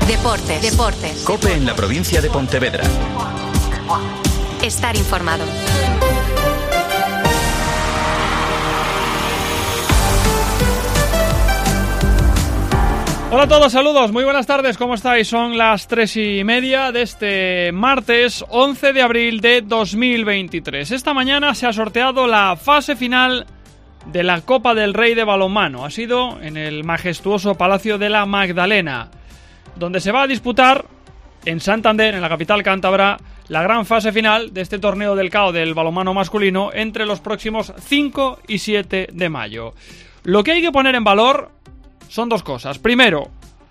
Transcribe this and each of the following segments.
Deportes. COPE en la provincia de Pontevedra. Estar informado. Hola a todos, saludos, muy buenas tardes, ¿cómo estáis? Son las 3:30 de este martes 11 de abril de 2023. Esta mañana se ha sorteado la fase final de la Copa del Rey de balonmano. Ha sido en el majestuoso Palacio de la Magdalena, donde se va a disputar en Santander, en la capital cántabra, la gran fase final de este torneo del CAO del balonmano masculino entre los próximos 5 y 7 de mayo. Lo que hay que poner en valor son dos cosas. Primero,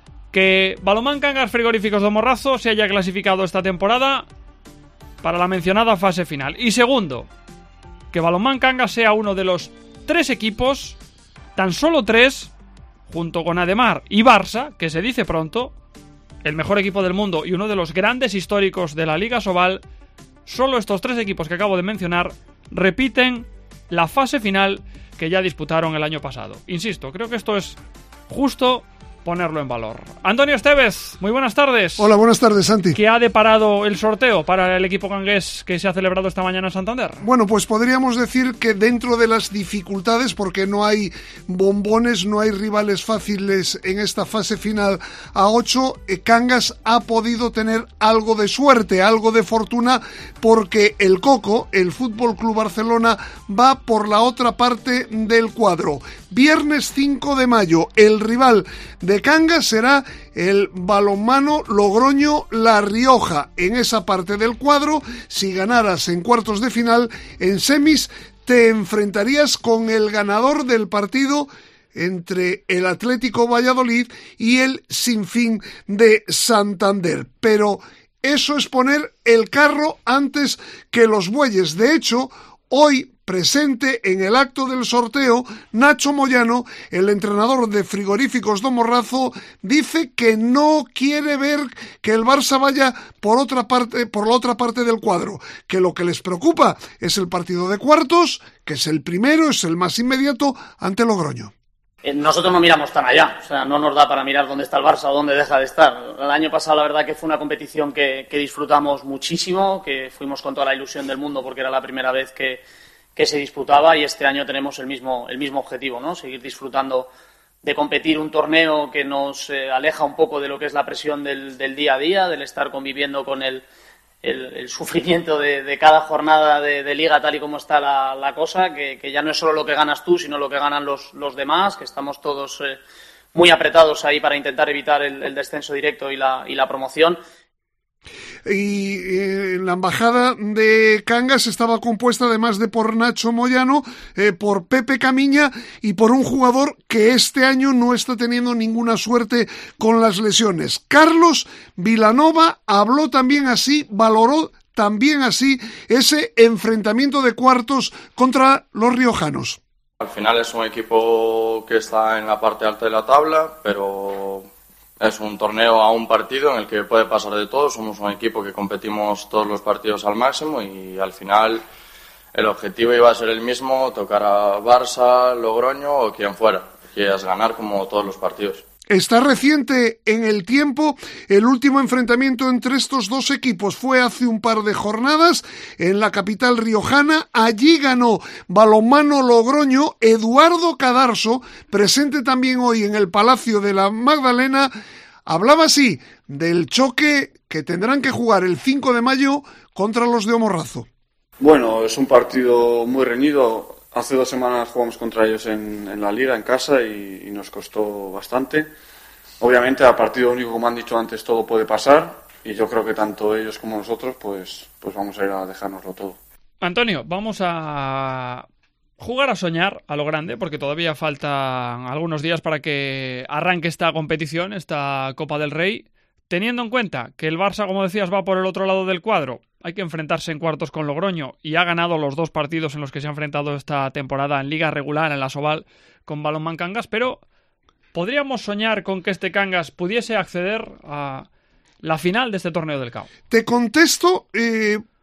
que Balonmán Cangas Frigoríficos Domorrazo se haya clasificado esta temporada para la mencionada fase final. Y segundo, que Balonmán Cangas sea uno de los 3 equipos, tan solo 3, junto con Ademar y Barça, que se dice pronto, el mejor equipo del mundo y uno de los grandes históricos de la Liga Sobal. Solo estos 3 equipos que acabo de mencionar repiten la fase final que ya disputaron el año pasado. Insisto, creo que esto es justo ponerlo en valor. Antonio Esteves, muy buenas tardes. Hola, buenas tardes, Santi. ¿Qué ha deparado el sorteo para el equipo cangués que se ha celebrado esta mañana en Santander? Bueno, pues podríamos decir que dentro de las dificultades, porque no hay bombones, no hay rivales fáciles en esta fase final a 8, Cangas ha podido tener algo de suerte, algo de fortuna, porque el Coco, el Fútbol Club Barcelona, va por la otra parte del cuadro. Viernes 5 de mayo, el rival de Cangas será el Balonmano Logroño La Rioja. En esa parte del cuadro, si ganaras en cuartos de final, en semis te enfrentarías con el ganador del partido entre el Atlético Valladolid y el Sinfín de Santander. Pero eso es poner el carro antes que los bueyes. De hecho, hoy, presente en el acto del sorteo, Nacho Moyano, el entrenador de Frigoríficos Domorrazo, dice que no quiere ver que el Barça vaya por la otra parte del cuadro, que lo que les preocupa es el partido de cuartos, que es el primero, es el más inmediato, ante Logroño. Nosotros no miramos tan allá, o sea, no nos da para mirar dónde está el Barça o dónde deja de estar. El año pasado la verdad que fue una competición que disfrutamos muchísimo, que fuimos con toda la ilusión del mundo porque era la primera vez que se disputaba, y este año tenemos el mismo objetivo, ¿no? Seguir disfrutando de competir un torneo que nos aleja un poco de lo que es la presión del día a día, del estar conviviendo con el sufrimiento de cada jornada de liga tal y como está la cosa, que ya no es solo lo que ganas tú, sino lo que ganan los demás, que estamos todos muy apretados ahí para intentar evitar el descenso directo y la promoción. Y la embajada de Cangas estaba compuesta además de por Nacho Moyano, por Pepe Camiña y por un jugador que este año no está teniendo ninguna suerte con las lesiones. Carlos Vilanova habló también así, valoró también así ese enfrentamiento de cuartos contra los riojanos. Al final es un equipo que está en la parte alta de la tabla, pero es un torneo a un partido en el que puede pasar de todo. Somos un equipo que competimos todos los partidos al máximo y al final el objetivo iba a ser el mismo, tocar a Barça, Logroño o quien fuera, que es ganar como todos los partidos. Está reciente en el tiempo. El último enfrentamiento entre estos dos equipos fue hace un par de jornadas en la capital riojana. Allí ganó Balonmano Logroño. Eduardo Cadarso, presente también hoy en el Palacio de la Magdalena, hablaba así del choque que tendrán que jugar el 5 de mayo contra los de Omorrazo. Bueno, es un partido muy reñido. Hace 2 semanas jugamos contra ellos en la Liga, en casa, y nos costó bastante. Obviamente, a partido único, como han dicho antes, todo puede pasar, y yo creo que tanto ellos como nosotros, pues vamos a ir a dejárnoslo todo. Antonio, vamos a jugar a soñar a lo grande, porque todavía faltan algunos días para que arranque esta competición, esta Copa del Rey. Teniendo en cuenta que el Barça, como decías, va por el otro lado del cuadro, hay que enfrentarse en cuartos con Logroño y ha ganado los 2 partidos en los que se ha enfrentado esta temporada en Liga regular, en la Sobal, con Balonmán Cangas, pero ¿podríamos soñar con que este Cangas pudiese acceder a la final de este torneo del CAO? Te contesto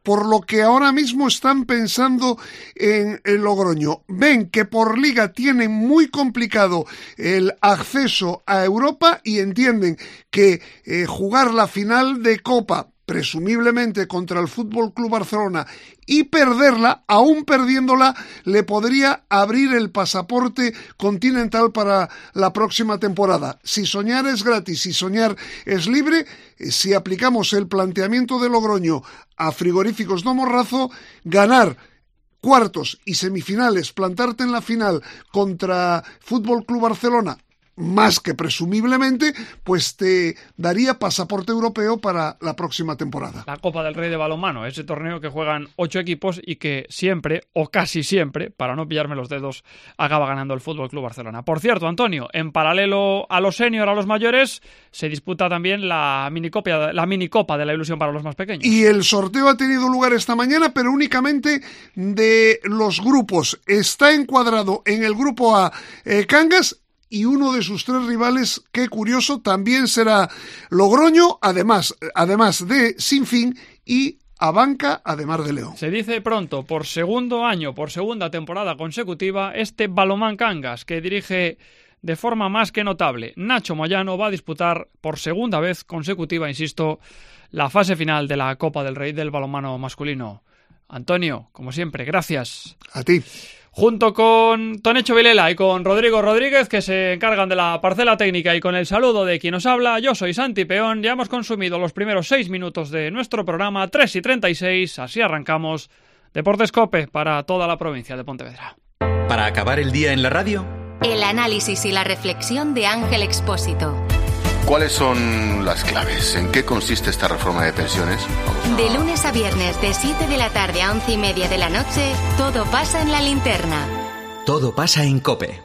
por lo que ahora mismo están pensando en el Logroño. Ven que por liga tienen muy complicado el acceso a Europa y entienden que jugar la final de Copa, presumiblemente contra el Fútbol Club Barcelona, y perderla, aún perdiéndola, le podría abrir el pasaporte continental para la próxima temporada. Si soñar es gratis, si soñar es libre, si aplicamos el planteamiento de Logroño a Frigoríficos do Morrazo, ganar cuartos y semifinales, plantarte en la final contra Fútbol Club Barcelona, más que presumiblemente, pues te daría pasaporte europeo para la próxima temporada. La Copa del Rey de balonmano, ese torneo que juegan 8 equipos y que siempre, o casi siempre, para no pillarme los dedos, acaba ganando el Fútbol Club Barcelona. Por cierto, Antonio, en paralelo a los senior, a los mayores, se disputa también la minicopa de la ilusión para los más pequeños. Y el sorteo ha tenido lugar esta mañana, pero únicamente de los grupos. Está encuadrado en el grupo A Cangas, y uno de sus 3 rivales, qué curioso, también será Logroño, además de Sinfín y Abanca, además de León. Se dice pronto, por segundo año, por segunda temporada consecutiva, este Balonmán Cangas, que dirige de forma más que notable Nacho Moyano, va a disputar por segunda vez consecutiva, insisto, la fase final de la Copa del Rey del balonmano masculino. Antonio, como siempre, gracias. A ti. Junto con Tonecho Vilela y con Rodrigo Rodríguez, que se encargan de la parcela técnica, y con el saludo de quien nos habla, yo soy Santi Peón. Ya hemos consumido los primeros 6 minutos de nuestro programa, 3:36, así arrancamos Deportes COPE para toda la provincia de Pontevedra. Para acabar el día en la radio, el análisis y la reflexión de Ángel Expósito. ¿Cuáles son las claves? ¿En qué consiste esta reforma de pensiones? De lunes a viernes, de 7 de la tarde a 11:30 de la noche, todo pasa en La Linterna. todo pasa en COPE.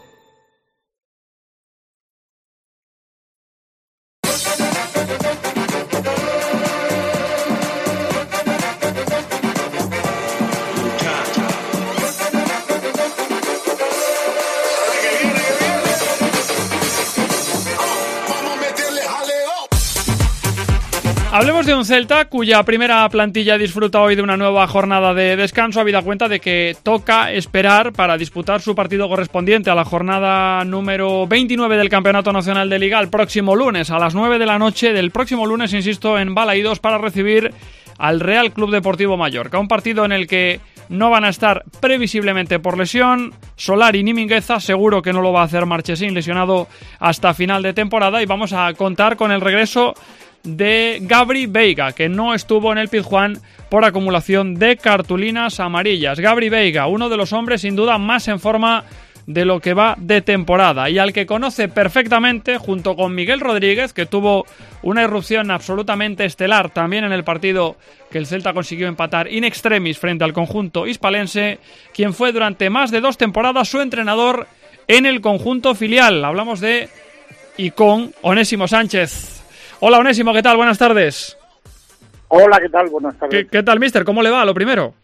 Hablemos de un Celta cuya primera plantilla disfruta hoy de una nueva jornada de descanso, habida cuenta de que toca esperar para disputar su partido correspondiente a la jornada número 29 del Campeonato Nacional de Liga el próximo lunes, a las 9 de la noche del próximo lunes, insisto, en Balaídos, para recibir al Real Club Deportivo Mallorca. Un partido en el que no van a estar previsiblemente por lesión Solari ni Mingueza, seguro que no lo va a hacer Marchesín, lesionado hasta final de temporada, y vamos a contar con el regreso de Gabri Veiga, que no estuvo en el Pizjuán por acumulación de cartulinas amarillas. Gabri Veiga, uno de los hombres sin duda más en forma de lo que va de temporada, y al que conoce perfectamente junto con Miguel Rodríguez, que tuvo una irrupción absolutamente estelar también en el partido que el Celta consiguió empatar in extremis frente al conjunto hispalense, quien fue durante más de 2 temporadas su entrenador en el conjunto filial. Hablamos de y con Onésimo Sánchez. Hola Onésimo, ¿qué tal? Buenas tardes. Hola, ¿qué tal? Buenas tardes. ¿Qué tal, mister? ¿Cómo le va, lo primero?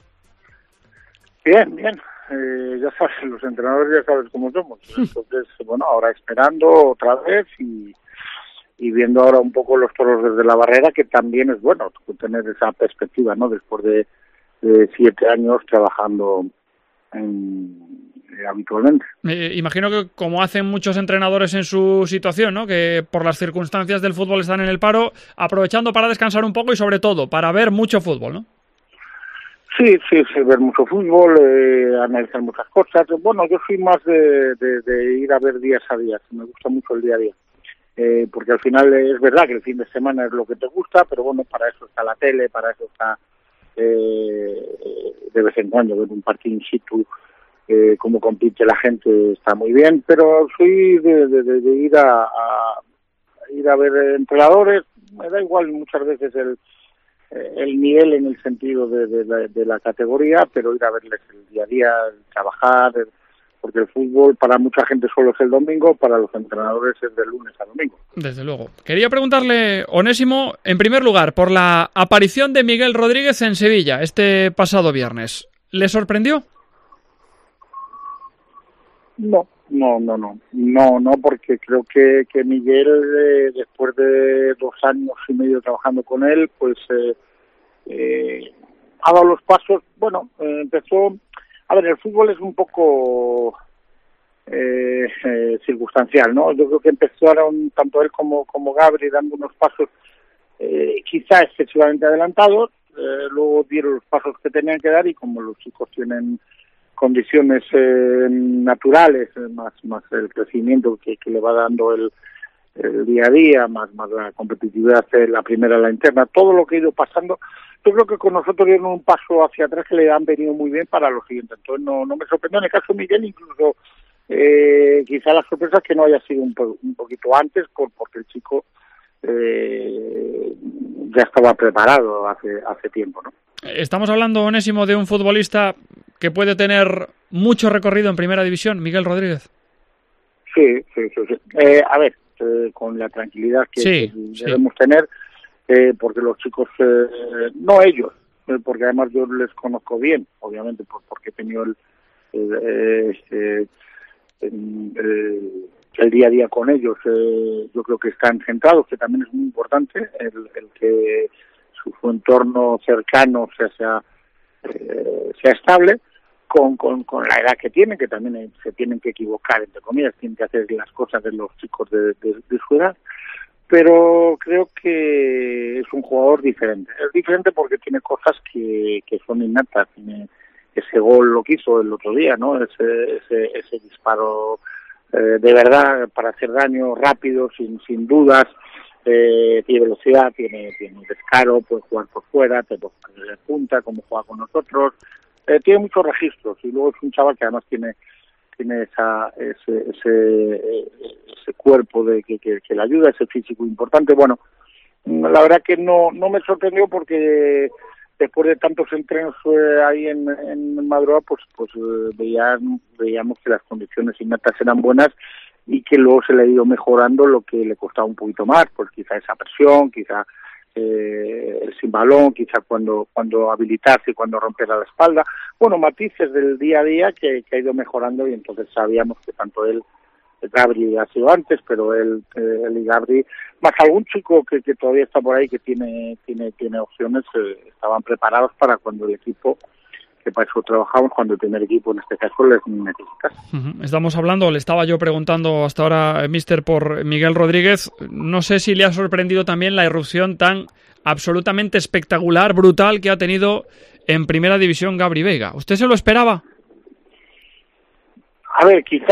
Bien, bien. Ya sabes, los entrenadores ya sabes cómo somos. Entonces, bueno, ahora esperando otra vez y viendo ahora un poco los toros desde la barrera, que también es bueno tener esa perspectiva, ¿no? Después de 7 años trabajando habitualmente. Imagino que, como hacen muchos entrenadores en su situación, ¿no?, que por las circunstancias del fútbol están en el paro, aprovechando para descansar un poco y sobre todo para ver mucho fútbol, ¿no? Sí, ver mucho fútbol, analizar muchas cosas. Bueno, yo soy más de ir a ver días a días, me gusta mucho el día a día. Porque al final es verdad que el fin de semana es lo que te gusta, pero bueno, para eso está la tele, para eso está de vez en cuando ver un partido in situ, cómo compite la gente, está muy bien, pero soy de ir a ver entrenadores. Me da igual muchas veces el nivel en el sentido de la categoría, pero ir a verles el día a día, trabajar, porque el fútbol para mucha gente solo es el domingo, para los entrenadores es de lunes a domingo. Desde luego. Quería preguntarle, Onésimo, en primer lugar, por la aparición de Miguel Rodríguez en Sevilla este pasado viernes. ¿Le sorprendió? No, porque creo que Miguel, después de 2 años y medio trabajando con él, pues ha dado los pasos. Bueno, empezó... A ver, el fútbol es un poco circunstancial, ¿no? Yo creo que empezaron tanto él como Gabri dando unos pasos quizá excesivamente adelantados, luego dieron los pasos que tenían que dar, y como los chicos tienen condiciones naturales, más el crecimiento que le va dando el día a día, más la competitividad, la primera, la interna, todo lo que ha ido pasando, yo creo que con nosotros dieron un paso hacia atrás que le han venido muy bien para lo siguiente. Entonces no me sorprendió. En el caso de Miguel, incluso quizá la sorpresa es que no haya sido un poquito antes, porque el chico ya estaba preparado hace tiempo, ¿no? Estamos hablando, Onésimo, de un futbolista que puede tener mucho recorrido en Primera División, Miguel Rodríguez. Sí. A ver, con la tranquilidad que debemos tener, porque los chicos, no ellos, porque además yo les conozco bien, obviamente, porque he tenido el día a día con ellos. Yo creo que están centrados, que también es muy importante el que su entorno cercano sea estable, con la edad que tienen, que también se tienen que equivocar, entre comillas, tienen que hacer las cosas de los chicos de su edad, pero creo que es un jugador diferente. Es diferente porque tiene cosas que son innatas. Tiene ese gol lo que hizo el otro día, ¿no? Ese disparo de verdad para hacer daño rápido, sin dudas. Tiene velocidad, tiene descaro, puede jugar por fuera, te puede jugar de punta, como juega con nosotros. Tiene muchos registros, y luego es un chaval que además tiene ese cuerpo de que le ayuda, ese físico importante. Bueno, la verdad que no me sorprendió, porque después de tantos entrenos ahí en Madrid, pues veíamos que las condiciones innatas eran buenas, y que luego se le ha ido mejorando lo que le costaba un poquito más, pues quizá esa presión, quizá el sin balón, quizá cuando habilitarse y cuando romper la espalda. Bueno, matices del día a día que ha ido mejorando, y entonces sabíamos que tanto él, Gabri ha sido antes, pero él y Gabri, más algún chico que todavía está por ahí, que tiene opciones, estaban preparados para cuando el equipo, que para eso trabajamos, cuando el primer equipo en este caso les necesita. Estamos hablando, le estaba yo preguntando hasta ahora, mister, por Miguel Rodríguez. No sé si le ha sorprendido también la irrupción tan absolutamente espectacular, brutal, que ha tenido en Primera División Gabri Veiga. ¿Usted se lo esperaba? A ver, quizá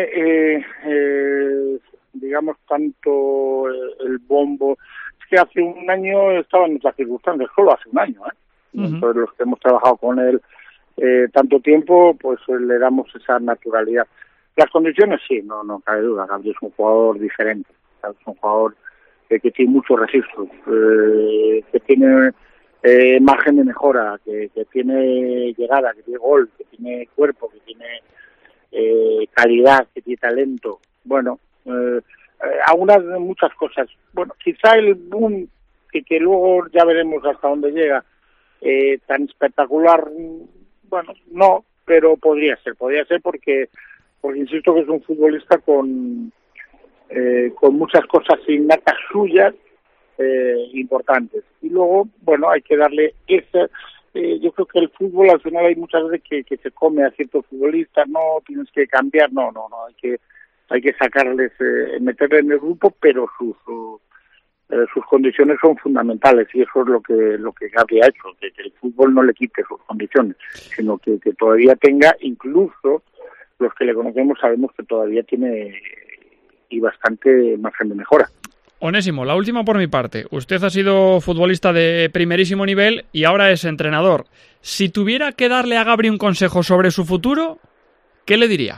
digamos tanto el bombo, es que hace un año estaba en otras circunstancias, solo hace un año, Entonces los que hemos trabajado con él tanto tiempo, pues le damos esa naturalidad. Las condiciones sí, no cabe duda. Gabri es un jugador diferente, es un jugador que tiene muchos registros, que tiene margen de mejora, que tiene llegada, que tiene gol, que tiene cuerpo, que tiene calidad, que tiene talento. Bueno, muchas cosas. Bueno, quizá el boom, que luego ya veremos hasta dónde llega, tan espectacular, bueno, no, pero podría ser porque insisto que es un futbolista con muchas cosas innatas suyas importantes, y luego, bueno, hay que darle yo creo que el fútbol al final hay muchas veces que se come a ciertos futbolistas, no tienes que cambiar, no, hay que sacarles, meterle en el grupo, pero sus condiciones son fundamentales, y eso es lo que Gabri ha hecho, que el fútbol no le quite sus condiciones, sino que todavía tenga, incluso los que le conocemos sabemos que todavía tiene y bastante margen de mejora. Onésimo, la última por mi parte. Usted ha sido futbolista de primerísimo nivel y ahora es entrenador. Si tuviera que darle a Gabri un consejo sobre su futuro, ¿qué le diría?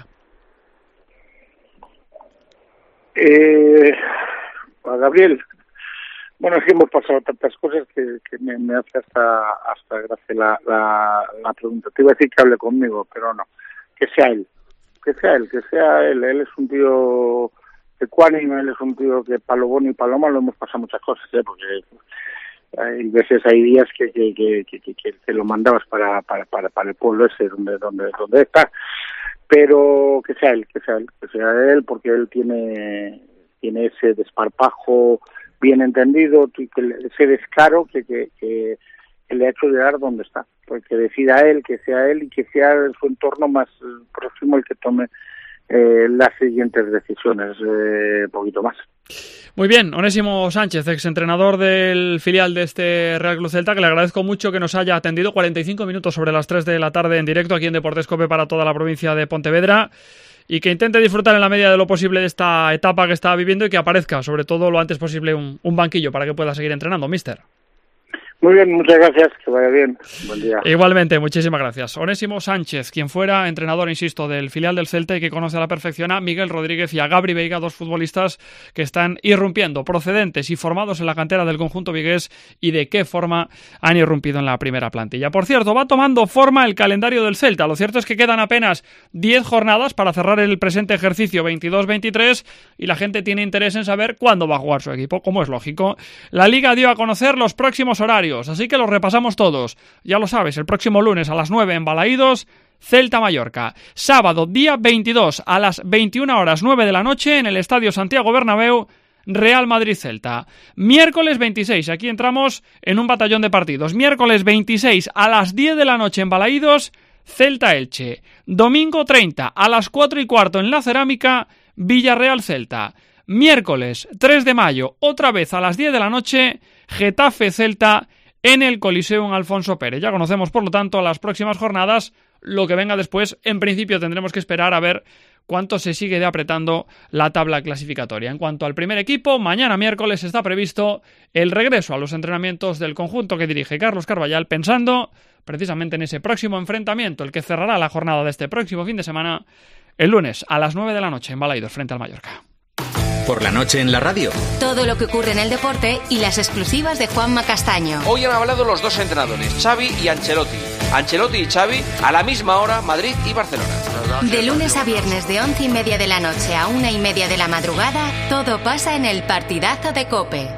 A Gabriel, bueno, es que hemos pasado tantas cosas que me hace hasta gracia la pregunta. Te iba a decir que hable conmigo, pero no. Que sea él. Él es un tío ecuánime, él es un tío que para lo bueno y para lo malo hemos pasado muchas cosas, porque hay días que te lo mandabas para el pueblo ese donde está, pero que sea él, porque él tiene ese desparpajo bien entendido, ese descaro que le ha hecho llegar donde está, porque decida él, que sea él y que sea su entorno más próximo el que tome las siguientes decisiones, poquito más. Muy bien, Onésimo Sánchez, exentrenador del filial de este Real Club Celta, que le agradezco mucho que nos haya atendido 45 minutos sobre las 3 de la tarde en directo aquí en Deportes COPE para toda la provincia de Pontevedra, y que intente disfrutar en la medida de lo posible de esta etapa que está viviendo y que aparezca, sobre todo lo antes posible, un banquillo para que pueda seguir entrenando, míster. Muy bien, muchas gracias, que vaya bien. Buen día. Igualmente, muchísimas gracias. Onésimo Sánchez, quien fuera entrenador, insisto, del filial del Celta y que conoce a la perfección a Miguel Rodríguez y a Gabri Veiga, dos futbolistas que están irrumpiendo, procedentes y formados en la cantera del conjunto vigués, y de qué forma han irrumpido en la primera plantilla. Por cierto, va tomando forma el calendario del Celta. Lo cierto es que quedan apenas 10 jornadas para cerrar el presente ejercicio 22-23 y la gente tiene interés en saber cuándo va a jugar su equipo, como es lógico. La Liga dio a conocer los próximos horarios, así que los repasamos todos. Ya lo sabes, el próximo lunes a las 9 en Balaídos, Celta-Mallorca. Sábado, día 22, a las 21 horas 9 de la noche en el Estadio Santiago Bernabéu, Real Madrid-Celta. Miércoles 26, aquí entramos en un batallón de partidos. Miércoles 26 a las 10 de la noche en Balaídos, Celta-Elche. Domingo 30 a las 4:15 en La Cerámica, Villarreal-Celta. Miércoles 3 de mayo, otra vez a las 10 de la noche, Getafe-Celta en el Coliseum Alfonso Pérez. Ya conocemos, por lo tanto, las próximas jornadas. Lo que venga después, en principio, tendremos que esperar a ver cuánto se sigue apretando la tabla clasificatoria. En cuanto al primer equipo, mañana miércoles está previsto el regreso a los entrenamientos del conjunto que dirige Carlos Carballal, pensando precisamente en ese próximo enfrentamiento, el que cerrará la jornada de este próximo fin de semana, el lunes a las 9 de la noche en Balaidos frente al Mallorca. Por la noche en la radio. Todo lo que ocurre en el deporte y las exclusivas de Juanma Castaño. Hoy han hablado los dos entrenadores, Xavi y Ancelotti. Ancelotti y Xavi a la misma hora, Madrid y Barcelona. De lunes a viernes de 11:30 de la noche a 1:30 de la madrugada, todo pasa en el partidazo de COPE.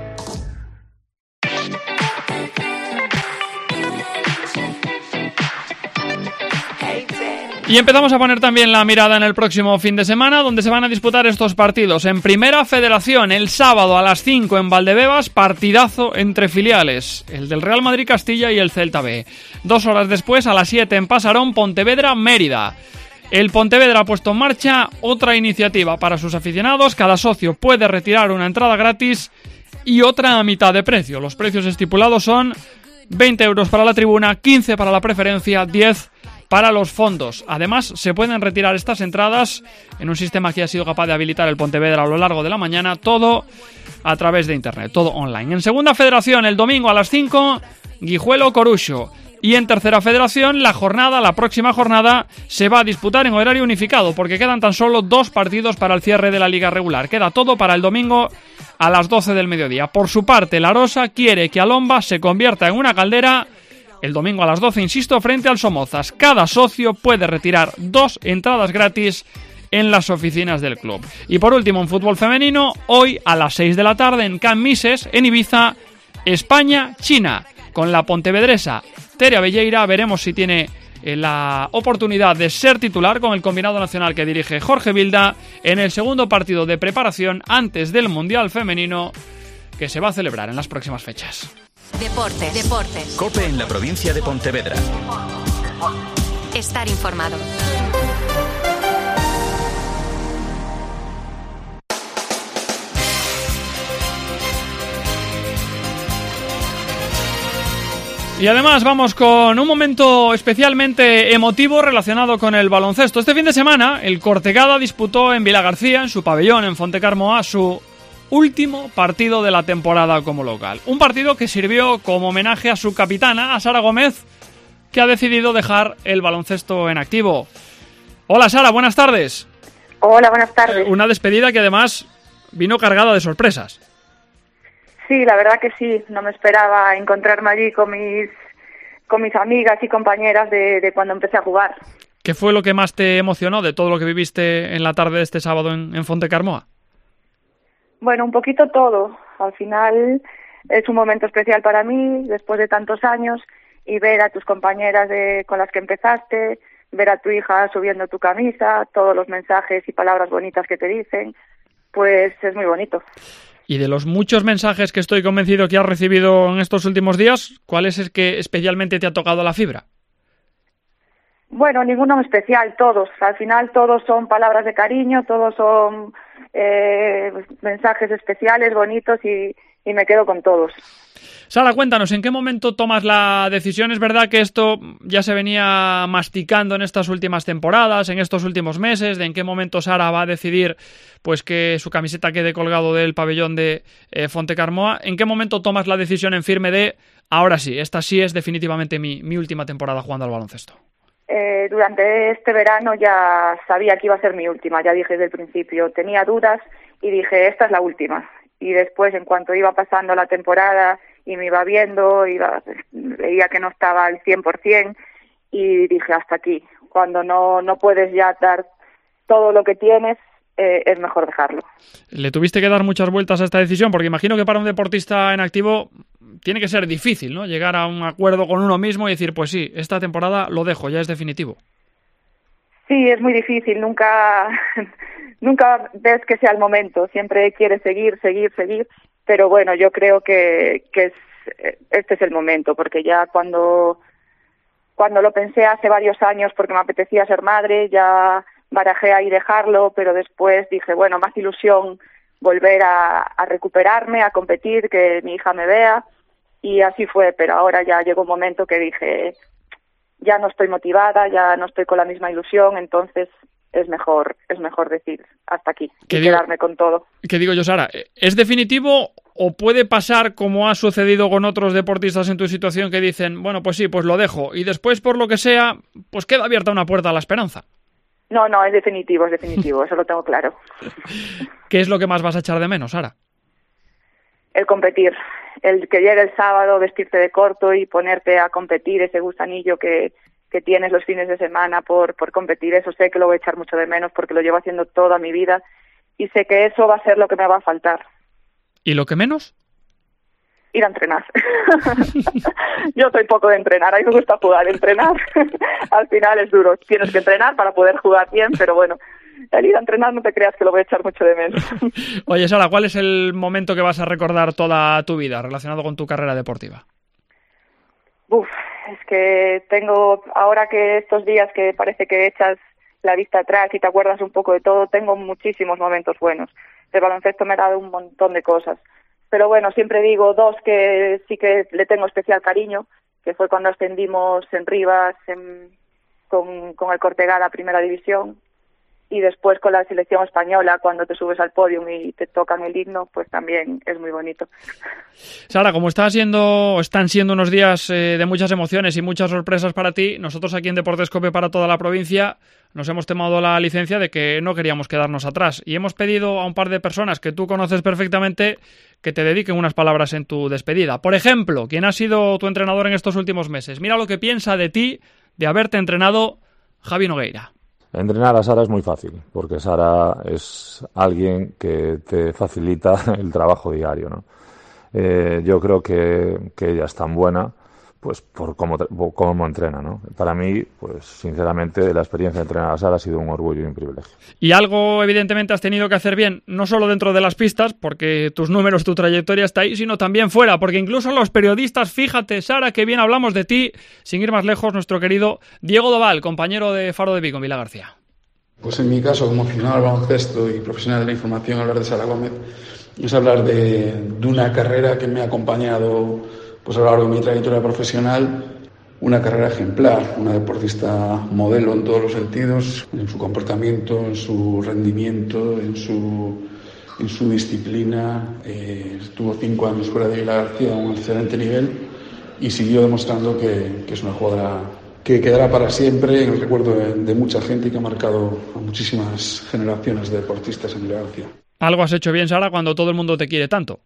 Y empezamos a poner también la mirada en el próximo fin de semana, donde se van a disputar estos partidos. En Primera Federación, el sábado a las 5 en Valdebebas, partidazo entre filiales, el del Real Madrid Castilla y el Celta B. 2 horas después, a las 7 en Pasarón, Pontevedra Mérida. El Pontevedra ha puesto en marcha otra iniciativa para sus aficionados. Cada socio puede retirar una entrada gratis y otra a mitad de precio. Los precios estipulados son 20 euros para la tribuna, 15 para la preferencia, 10 para los fondos. Además, se pueden retirar estas entradas en un sistema que ha sido capaz de habilitar el Pontevedra a lo largo de la mañana, todo a través de internet, todo online. En Segunda Federación, el domingo a las 5, Guijuelo-Coruxo. Y en Tercera Federación, la próxima jornada se va a disputar en horario unificado, porque quedan tan solo 2 partidos para el cierre de la liga regular. Queda todo para el domingo a las 12 del mediodía. Por su parte, la Arosa quiere que Alomba se convierta en una caldera el domingo a las 12, insisto, frente al Somozas. Cada socio puede retirar 2 entradas gratis en las oficinas del club. Y por último, en fútbol femenino, hoy a las 6 de la tarde en Can Mises, en Ibiza, España-China, con la pontevedresa Tere Abelleira. Veremos si tiene la oportunidad de ser titular con el combinado nacional que dirige Jorge Vilda en el segundo partido de preparación antes del Mundial Femenino que se va a celebrar en las próximas fechas. Deportes. COPE en la provincia de Pontevedra. Estar informado. Y además vamos con un momento especialmente emotivo relacionado con el baloncesto. Este fin de semana el Cortegada disputó en Vilagarcía, en su pabellón en Fontecarmoa, su último partido de la temporada como local. Un partido que sirvió como homenaje a su capitana, a Sara Gómez, que ha decidido dejar el baloncesto en activo. Hola Sara, buenas tardes. Hola, buenas tardes. Una despedida que además vino cargada de sorpresas. Sí, la verdad que sí. No me esperaba encontrarme allí con mis amigas y compañeras de cuando empecé a jugar. ¿Qué fue lo que más te emocionó de todo lo que viviste en la tarde de este sábado en Fontecarmoa? Bueno, un poquito todo. Al final es un momento especial para mí, después de tantos años, y ver a tus compañeras con las que empezaste, ver a tu hija subiendo tu camisa, todos los mensajes y palabras bonitas que te dicen, pues es muy bonito. Y de los muchos mensajes que estoy convencido que has recibido en estos últimos días, ¿cuál es el que especialmente te ha tocado la fibra? Bueno, ninguno en especial, todos. Al final todos son palabras de cariño, todos son mensajes especiales, bonitos y me quedo con todos. Sara, cuéntanos, ¿en qué momento tomas la decisión? Es verdad que esto ya se venía masticando en estas últimas temporadas, en estos últimos meses, de en qué momento Sara va a decidir pues que su camiseta quede colgado del pabellón de Fontecarmoa. ¿En qué momento tomas la decisión en firme de, ahora sí, esta sí es definitivamente mi última temporada jugando al baloncesto? Durante este verano ya sabía que iba a ser mi última, ya dije desde el principio. Tenía dudas y dije, esta es la última. Y después, en cuanto iba pasando la temporada y me iba viendo, veía que no estaba al 100% y dije, hasta aquí. Cuando no puedes ya dar todo lo que tienes, es mejor dejarlo. ¿Le tuviste que dar muchas vueltas a esta decisión? Porque imagino que para un deportista en activo tiene que ser difícil, ¿no? Llegar a un acuerdo con uno mismo y decir, pues sí, esta temporada lo dejo, ya es definitivo. Sí, es muy difícil. Nunca ves que sea el momento. Siempre quieres seguir. Pero bueno, yo creo que este es el momento, porque ya cuando lo pensé hace varios años, porque me apetecía ser madre, ya barajé ahí dejarlo, pero después dije, bueno, más ilusión volver a recuperarme, a competir, que mi hija me vea, y así fue. Pero ahora ya llegó un momento que dije, ya no estoy motivada, ya no estoy con la misma ilusión, entonces es mejor decir hasta aquí y quedarme con todo. ¿Qué digo yo, Sara? ¿Es definitivo o puede pasar como ha sucedido con otros deportistas en tu situación que dicen, bueno, pues sí, pues lo dejo, y después, por lo que sea, pues queda abierta una puerta a la esperanza? No, es definitivo, eso lo tengo claro. ¿Qué es lo que más vas a echar de menos, Sara? El competir, el que llegue el sábado, vestirte de corto y ponerte a competir, ese gusanillo que tienes los fines de semana por competir, eso sé que lo voy a echar mucho de menos porque lo llevo haciendo toda mi vida y sé que eso va a ser lo que me va a faltar. ¿Y lo que menos? Ir a entrenar. Yo soy poco de entrenar, a mí me gusta jugar, entrenar al final es duro, tienes que entrenar para poder jugar bien, pero bueno, el ir a entrenar no te creas que lo voy a echar mucho de menos. Oye, Sara, ¿cuál es el momento que vas a recordar toda tu vida relacionado con tu carrera deportiva? Es que tengo, ahora que estos días que parece que echas la vista atrás y te acuerdas un poco de todo, tengo muchísimos momentos buenos. El baloncesto me ha dado un montón de cosas. Pero bueno, siempre digo dos que sí que le tengo especial cariño, que fue cuando ascendimos en Rivas con el Cortegada a Primera División, y después con la selección española, cuando te subes al podio y te tocan el himno, pues también es muy bonito. Sara, como están siendo unos días de muchas emociones y muchas sorpresas para ti, nosotros aquí en Deportescope para toda la provincia nos hemos tomado la licencia de que no queríamos quedarnos atrás y hemos pedido a un par de personas que tú conoces perfectamente que te dediquen unas palabras en tu despedida. Por ejemplo, ¿quién ha sido tu entrenador en estos últimos meses? Mira lo que piensa de ti, de haberte entrenado, Javi Nogueira. Entrenar a Sara es muy fácil, porque Sara es alguien que te facilita el trabajo diario, ¿no? Yo creo que ella es tan buena, pues por cómo entrena, ¿no? Para mí, pues sinceramente, la experiencia de entrenar a Sara ha sido un orgullo y un privilegio. Y algo, evidentemente, has tenido que hacer bien, no solo dentro de las pistas, porque tus números, tu trayectoria está ahí, sino también fuera, porque incluso los periodistas, fíjate, Sara, que bien hablamos de ti, sin ir más lejos, nuestro querido Diego Doval, compañero de Faro de Vigo, en Vila García. Pues en mi caso, como aficionado al baloncesto y profesional de la información, hablar de Sara Gómez es hablar de una carrera que me ha acompañado pues a lo largo de mi trayectoria profesional, una carrera ejemplar, una deportista modelo en todos los sentidos, en su comportamiento, en su rendimiento, en su disciplina. Estuvo 5 años fuera de Vila García a un excelente nivel y siguió demostrando que es una jugadora que quedará para siempre en el recuerdo de mucha gente y que ha marcado a muchísimas generaciones de deportistas en Vila García. ¿Algo has hecho bien, Sara, cuando todo el mundo te quiere tanto?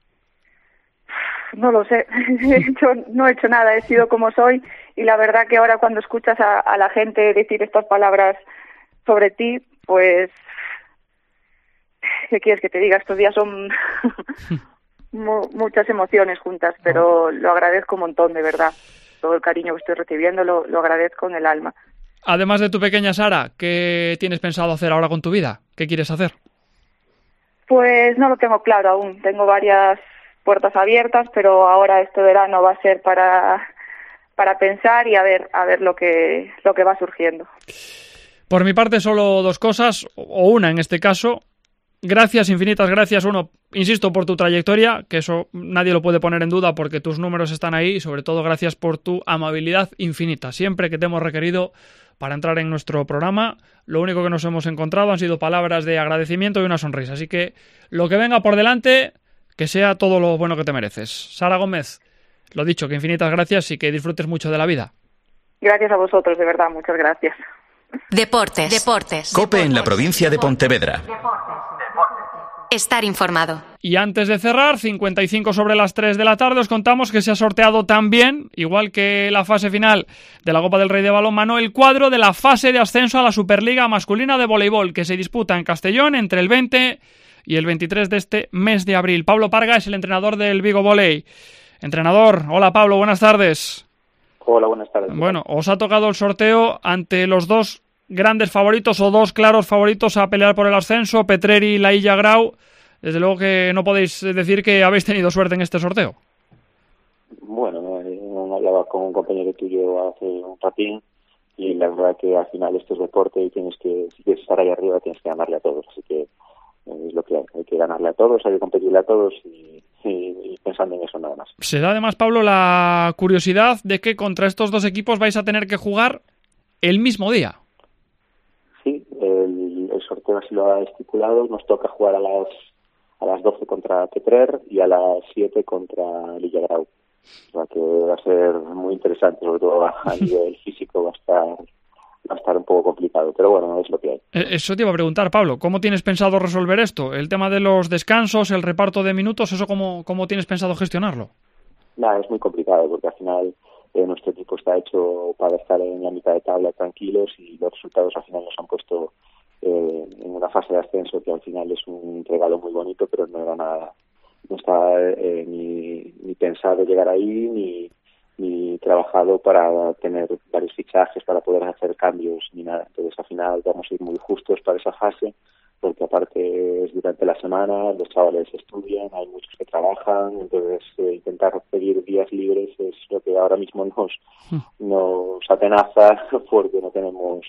No lo sé, no he hecho nada, he sido como soy y la verdad que ahora cuando escuchas a la gente decir estas palabras sobre ti, pues, ¿qué quieres que te diga? Estos días son muchas emociones juntas, pero lo agradezco un montón, de verdad. Todo el cariño que estoy recibiendo lo agradezco en el alma. Además de tu pequeña Sara, ¿qué tienes pensado hacer ahora con tu vida? ¿Qué quieres hacer? Pues no lo tengo claro aún. Tengo varias puertas abiertas, pero ahora este verano va a ser para pensar y a ver lo que va surgiendo. Por mi parte, solo dos cosas, o una en este caso. Gracias, infinitas gracias. Uno, insisto, por tu trayectoria, que eso nadie lo puede poner en duda porque tus números están ahí, y sobre todo gracias por tu amabilidad infinita. Siempre que te hemos requerido para entrar en nuestro programa, lo único que nos hemos encontrado han sido palabras de agradecimiento y una sonrisa. Así que lo que venga por delante, que sea todo lo bueno que te mereces. Sara Gómez, lo dicho, que infinitas gracias y que disfrutes mucho de la vida. Gracias a vosotros, de verdad, muchas gracias. Deportes. COPE en la provincia de Pontevedra. Estar informado. Y antes de cerrar, 55 sobre las 3 de la tarde, os contamos que se ha sorteado también, igual que la fase final de la Copa del Rey de Balonmano, el cuadro de la fase de ascenso a la Superliga Masculina de Voleibol, que se disputa en Castellón entre el 20 y el 23 de este mes de abril. Pablo Parga es el entrenador del Vigo Volley. Entrenador, hola Pablo, buenas tardes. Hola, buenas tardes. Bueno, os ha tocado el sorteo ante los dos grandes favoritos o dos claros favoritos a pelear por el ascenso, Petreri y Laïlla Grau. Desde luego que no podéis decir que habéis tenido suerte en este sorteo. Bueno, hablaba con un compañero tuyo hace un ratín y la verdad que al final esto es deporte y si quieres estar ahí arriba tienes que ganarle a todos, así que es lo que hay que ganarle a todos, hay que competirle a todos y pensando en eso nada más. Se da además, Pablo, la curiosidad de que contra estos dos equipos vais a tener que jugar el mismo día. Sí, el sorteo así lo ha estipulado, nos toca jugar a las 12 contra Petrer y a las 7 contra Laïlla Grau. O sea que va a ser muy interesante, sobre todo a nivel físico va a estar un poco complicado, pero bueno, es lo que hay. Eso te iba a preguntar, Pablo, ¿cómo tienes pensado resolver esto? El tema de los descansos, el reparto de minutos, ¿eso cómo tienes pensado gestionarlo? Nada, es muy complicado porque al final nuestro equipo está hecho para estar en la mitad de tabla tranquilos y los resultados al final nos han puesto en una fase de ascenso que al final es un regalo muy bonito, pero no era nada, no estaba ni pensado llegar ahí ni trabajado para tener varios fichajes para poder hacer cambios ni nada. Entonces al final vamos a ir muy justos para esa fase porque aparte es durante la semana, los chavales estudian, hay muchos que trabajan, entonces intentar pedir días libres es lo que ahora mismo nos atenaza porque no tenemos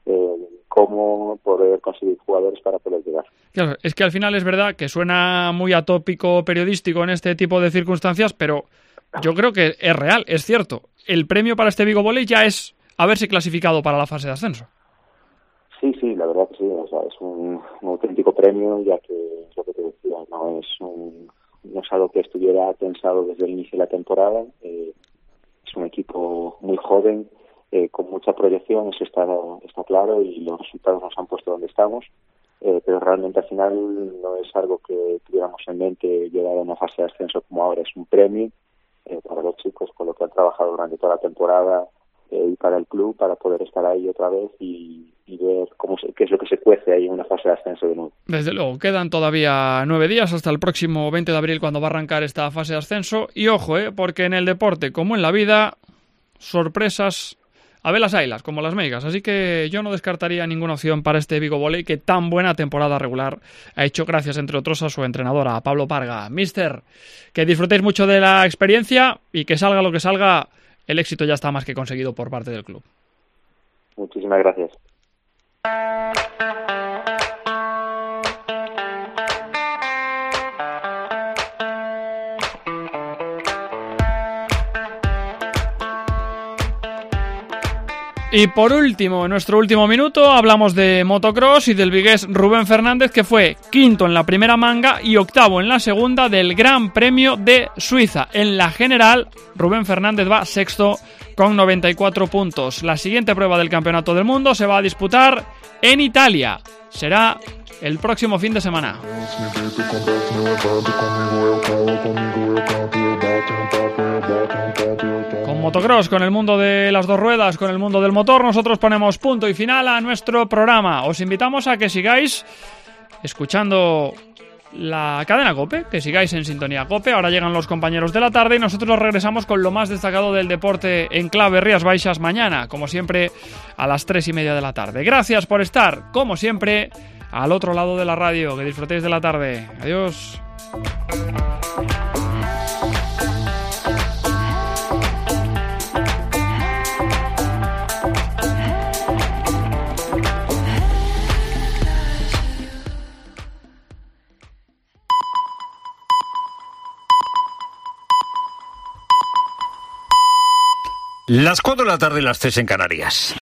cómo poder conseguir jugadores para poder llegar. Claro, es que al final es verdad que suena muy atópico periodístico en este tipo de circunstancias, pero yo creo que es real, es cierto. El premio para este Vigo Volley ya es haberse clasificado para la fase de ascenso. Sí, la verdad que sí, o sea, es un auténtico premio, ya que es lo que te decía, no es algo que estuviera pensado desde el inicio de la temporada, es un equipo muy joven, con mucha proyección, eso está claro, y los resultados nos han puesto donde estamos, pero realmente al final no es algo que tuviéramos en mente llegar a una fase de ascenso como ahora, es un premio para los chicos con lo que han trabajado durante toda la temporada y para el club, para poder estar ahí otra vez y ver qué es lo que se cuece ahí en una fase de ascenso de nuevo. Desde luego, quedan todavía 9 días hasta el próximo 20 de abril cuando va a arrancar esta fase de ascenso. Y ojo, porque en el deporte, como en la vida, sorpresas a velas haylas, como las meigas. Así que yo no descartaría ninguna opción para este Vigo Volley que tan buena temporada regular ha hecho, gracias entre otros a su entrenadora, a Pablo Parga. Mister, que disfrutéis mucho de la experiencia y que salga lo que salga, el éxito ya está más que conseguido por parte del club. Muchísimas gracias. Y por último, en nuestro último minuto, hablamos de motocross y del vigués Rubén Fernández, que fue quinto en la primera manga y octavo en la segunda del Gran Premio de Suiza. En la general, Rubén Fernández va sexto con 94 puntos. La siguiente prueba del Campeonato del Mundo se va a disputar en Italia. Será el próximo fin de semana. Con motocross, con el mundo de las dos ruedas, con el mundo del motor, nosotros ponemos punto y final a nuestro programa. Os invitamos a que sigáis escuchando la cadena COPE, que sigáis en sintonía COPE. Ahora llegan los compañeros de la tarde y nosotros regresamos con lo más destacado del deporte en clave Rías Baixas mañana, como siempre a las 3:30 de la tarde. Gracias por estar, como siempre, al otro lado de la radio. Que disfrutéis de la tarde. Adiós. Las 4 de la tarde, las 3 en Canarias.